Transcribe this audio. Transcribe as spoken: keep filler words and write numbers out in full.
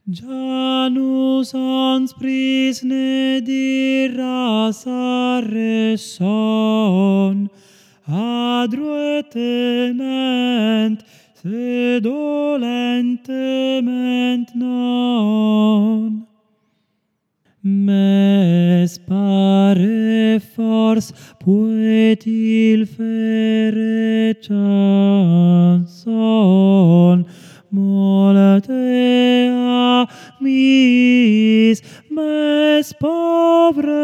Janus ans prisne dirasare son, adruetement sed dolentement non. Mes pare fors puet il fere chanson, molete amis mes povre